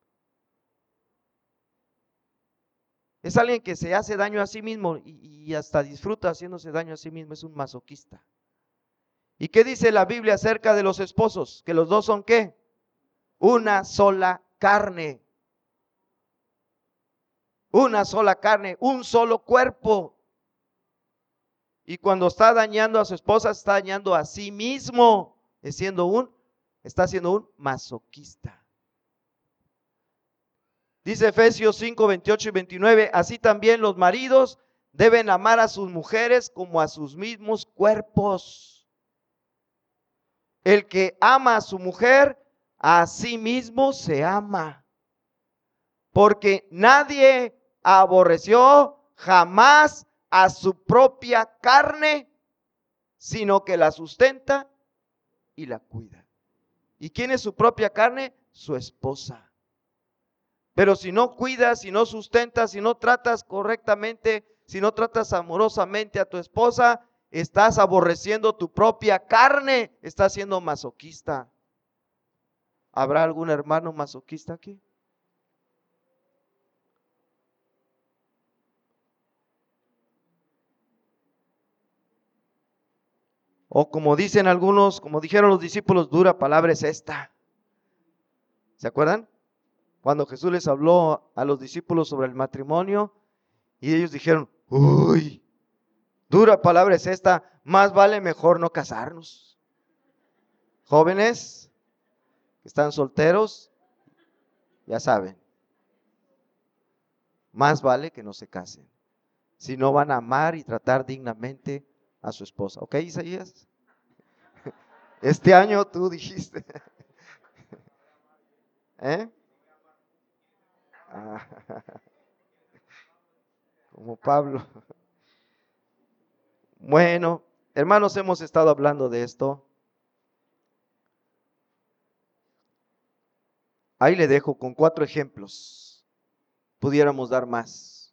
Es alguien que se hace daño a sí mismo y, y hasta disfruta haciéndose daño a sí mismo, es un masoquista. ¿Y qué dice la Biblia acerca de los esposos? Que los dos son ¿qué? Una sola carne. Una sola carne, un solo cuerpo. Y cuando está dañando a su esposa, está dañando a sí mismo, es siendo un, está siendo un masoquista. Dice Efesios cinco, veintiocho y veintinueve, así también los maridos deben amar a sus mujeres como a sus mismos cuerpos. El que ama a su mujer, a sí mismo se ama. Porque nadie aborreció jamás a su propia carne, sino que la sustenta y la cuida. ¿Y quién es su propia carne? Su esposa. Pero si no cuidas, si no sustentas, si no tratas correctamente, si no tratas amorosamente a tu esposa, estás aborreciendo tu propia carne, estás siendo masoquista. ¿Habrá algún hermano masoquista aquí? O como dicen algunos, como dijeron los discípulos, dura palabra es esta. ¿Se acuerdan? Cuando Jesús les habló a los discípulos sobre el matrimonio y ellos dijeron, uy, dura palabra es esta, más vale mejor no casarnos. Jóvenes que están solteros, ya saben, más vale que no se casen, si no van a amar y tratar dignamente a su esposa. ¿Ok, Isaías? Este año tú dijiste. ¿Eh? Ah, como Pablo. Bueno, hermanos, hemos estado hablando de esto. Ahí le dejo con cuatro ejemplos. Pudiéramos dar más.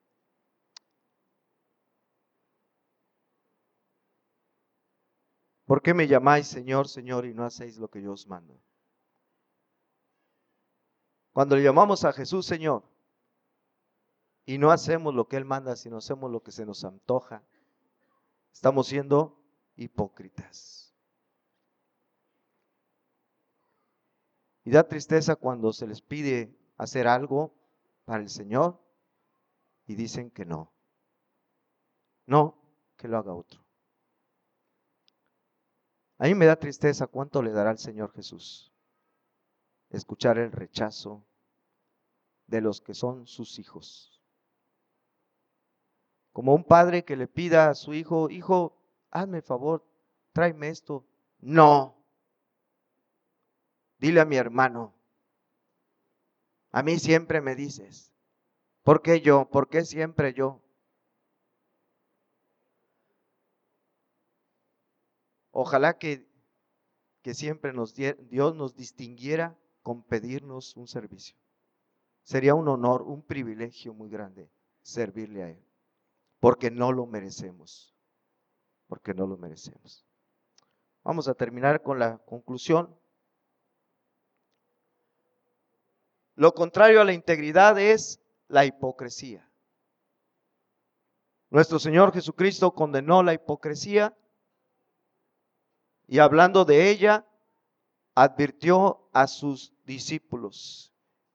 ¿Por qué me llamáis Señor, Señor y no hacéis lo que yo os mando? Cuando le llamamos a Jesús Señor y no hacemos lo que Él manda, sino hacemos lo que se nos antoja, estamos siendo hipócritas. Y da tristeza cuando se les pide hacer algo para el Señor y dicen que no. No, que lo haga otro. A mí me da tristeza cuánto le dará al Señor Jesús escuchar el rechazo de los que son sus hijos. Como un padre que le pida a su hijo, hijo, hazme el favor, tráeme esto. No. Dile a mi hermano, a mí siempre me dices, ¿por qué yo? ¿Por qué siempre yo? Ojalá que, que siempre nos Dios nos distinguiera con pedirnos un servicio. Sería un honor, un privilegio muy grande servirle a Él, porque no lo merecemos, porque no lo merecemos. Vamos a terminar con la conclusión. Lo contrario a la integridad es la hipocresía. Nuestro Señor Jesucristo condenó la hipocresía y hablando de ella, advirtió a sus discípulos.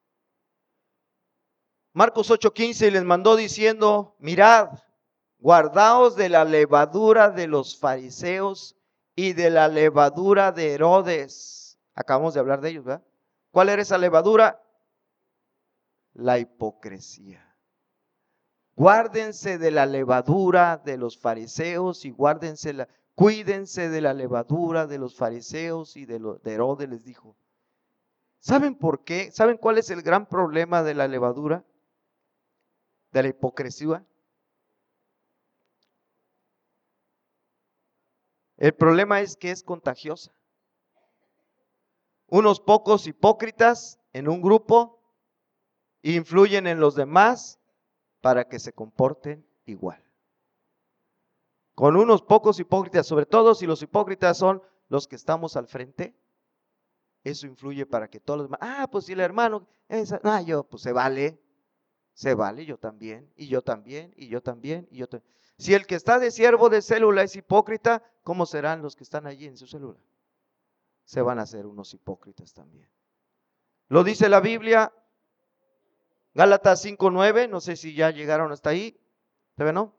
Marcos ocho quince les mandó diciendo, mirad, guardaos de la levadura de los fariseos y de la levadura de Herodes. Acabamos de hablar de ellos, ¿verdad? ¿Cuál era esa levadura? La hipocresía. Guárdense de la levadura de los fariseos y guárdense la, cuídense de la levadura de los fariseos y de, lo, de Herodes, les dijo. ¿Saben por qué? ¿Saben cuál es el gran problema de la levadura? De la hipocresía. El problema es que es contagiosa. Unos pocos hipócritas en un grupo influyen en los demás para que se comporten igual. Con unos pocos hipócritas, sobre todo si los hipócritas son los que estamos al frente, eso influye para que todos los demás, ah, pues si el hermano, esa, ah, yo, pues se vale, se vale, yo también, y yo también, y yo también, y yo también. Si el que está de siervo de célula es hipócrita, ¿cómo serán los que están allí en su célula? Se van a hacer unos hipócritas también. Lo dice la Biblia, Gálatas cinco nueve, no sé si ya llegaron hasta ahí, ¿se no?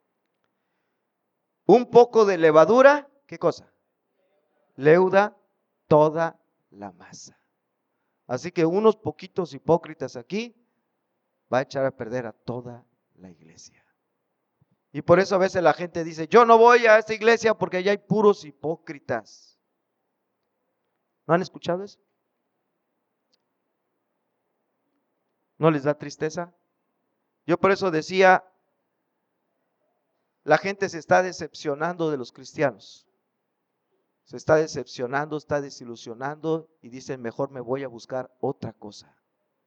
Un poco de levadura, ¿qué cosa? Leuda toda la masa. Así que unos poquitos hipócritas aquí va a echar a perder a toda la iglesia. Y por eso a veces la gente dice, yo no voy a esta iglesia porque allá hay puros hipócritas. ¿No han escuchado eso? ¿No les da tristeza? Yo por eso decía, la gente se está decepcionando de los cristianos. Se está decepcionando, está desilusionando y dicen, mejor me voy a buscar otra cosa.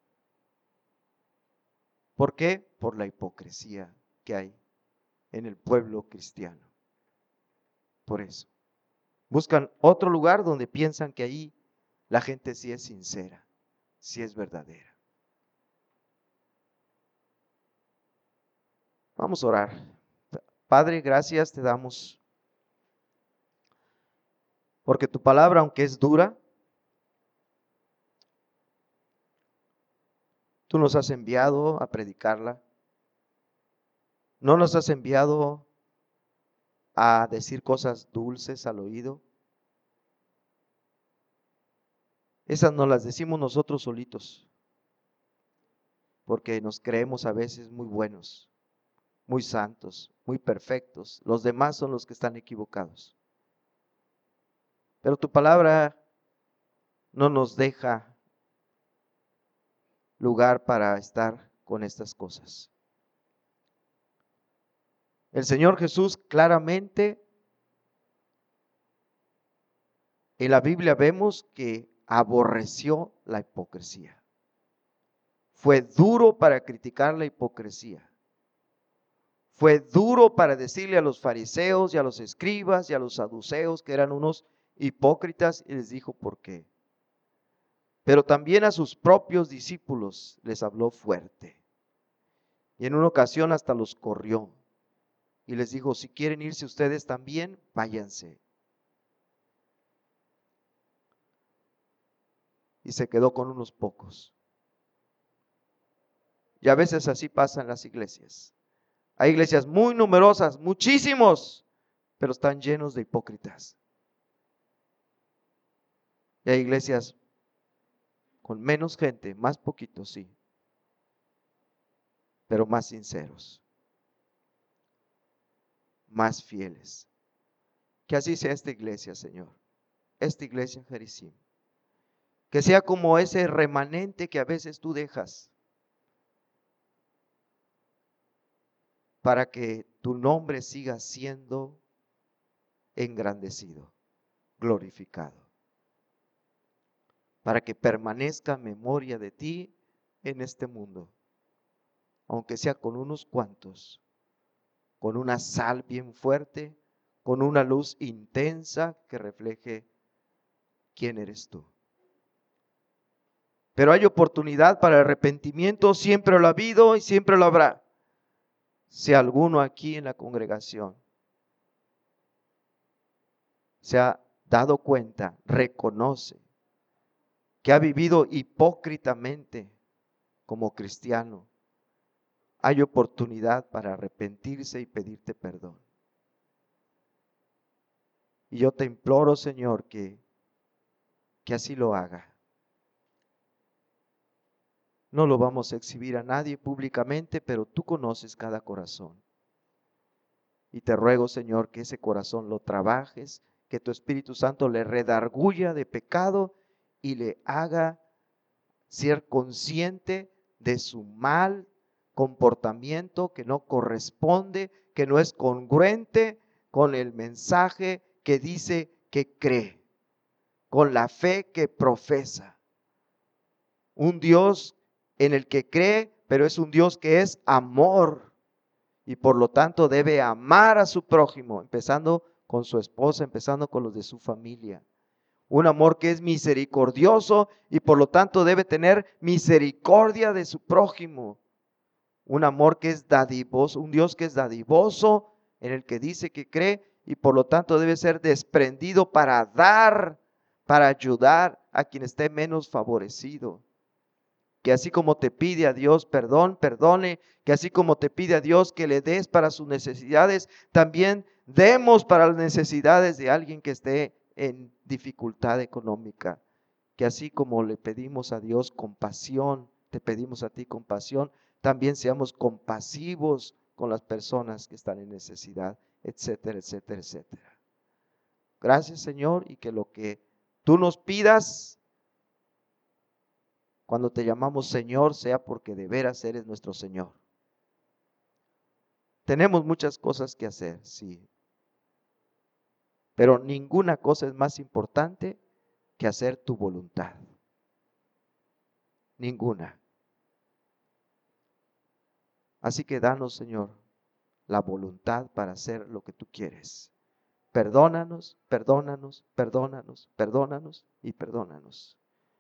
¿Por qué? Por la hipocresía que hay en el pueblo cristiano. Por eso. Buscan otro lugar donde piensan que ahí la gente sí es sincera, sí es verdadera. Vamos a orar. Padre, gracias te damos Porque tu palabra, aunque es dura, tú nos has enviado a predicarla. No nos has enviado a decir cosas dulces al oído. Esas no las decimos nosotros solitos, porque nos creemos a veces muy buenos, muy santos, muy perfectos. Los demás son los que están equivocados. Pero tu palabra no nos deja lugar para estar con estas cosas. El Señor Jesús claramente en la Biblia vemos que aborreció la hipocresía. Fue duro para criticar la hipocresía. Fue duro para decirle a los fariseos y a los escribas y a los saduceos que eran unos hipócritas, y les dijo por qué. Pero también a sus propios discípulos les habló fuerte. Y en una ocasión hasta los corrió. Y les dijo, si quieren irse ustedes también, váyanse. Y se quedó con unos pocos. Y a veces así pasa en las iglesias. Hay iglesias muy numerosas, muchísimos, pero están llenos de hipócritas. Y hay iglesias con menos gente, más poquitos, sí, pero más sinceros, más fieles. Que así sea esta iglesia, Señor, esta iglesia en Jericín. Que sea como ese remanente que a veces tú dejas para que tu nombre siga siendo engrandecido, glorificado. Para que permanezca memoria de ti en este mundo, aunque sea con unos cuantos, con una sal bien fuerte, con una luz intensa que refleje quién eres tú. Pero hay oportunidad para el arrepentimiento, siempre lo ha habido y siempre lo habrá. Si alguno aquí en la congregación se ha dado cuenta, reconoce que ha vivido hipócritamente como cristiano, hay oportunidad para arrepentirse y pedirte perdón. Y yo te imploro, Señor, que, que así lo haga. No lo vamos a exhibir a nadie públicamente, pero tú conoces cada corazón. Y te ruego, Señor, que ese corazón lo trabajes, que tu Espíritu Santo le redarguya de pecado y le haga ser consciente de su mal comportamiento que no corresponde, que no es congruente con el mensaje que dice que cree, con la fe que profesa. Un Dios en el que cree, pero es un Dios que es amor y por lo tanto debe amar a su prójimo, empezando con su esposa, empezando con los de su familia. Un amor que es misericordioso y por lo tanto debe tener misericordia de su prójimo. Un amor que es dadivoso, un Dios que es dadivoso, en el que dice que cree y por lo tanto debe ser desprendido para dar, para ayudar a quien esté menos favorecido. Que así como te pide a Dios perdón, perdone. Que así como te pide a Dios que le des para sus necesidades, también demos para las necesidades de alguien que esté en dificultad económica. Que así como le pedimos a Dios compasión, te pedimos a ti compasión, también seamos compasivos con las personas que están en necesidad, etcétera, etcétera, etcétera. Gracias, Señor, y que lo que tú nos pidas cuando te llamamos Señor, sea porque de veras eres nuestro Señor. Tenemos muchas cosas que hacer, sí. Pero ninguna cosa es más importante que hacer tu voluntad. Ninguna. Así que danos, Señor, la voluntad para hacer lo que tú quieres. Perdónanos, perdónanos, perdónanos, perdónanos y perdónanos.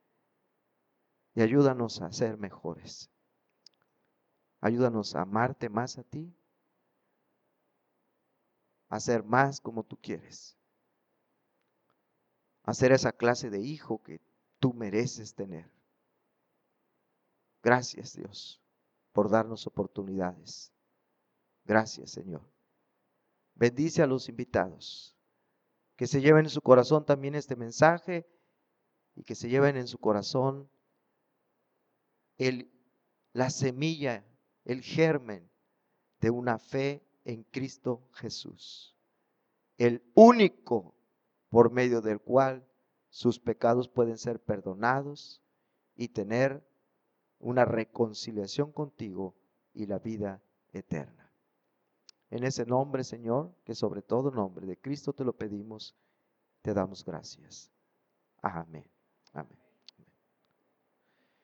Y ayúdanos a ser mejores. Ayúdanos a amarte más a ti, a ser más como tú quieres. a ser esa clase de hijo que tú mereces tener. Gracias, Dios, por darnos oportunidades. Gracias, Señor. Bendice a los invitados, que se lleven en su corazón también este mensaje y que se lleven en su corazón el, la semilla, el germen de una fe en Cristo Jesús, el único por medio del cual sus pecados pueden ser perdonados y tener una reconciliación contigo y la vida eterna. En ese nombre, Señor, que sobre todo nombre de Cristo te lo pedimos, te damos gracias. Amén. Amén.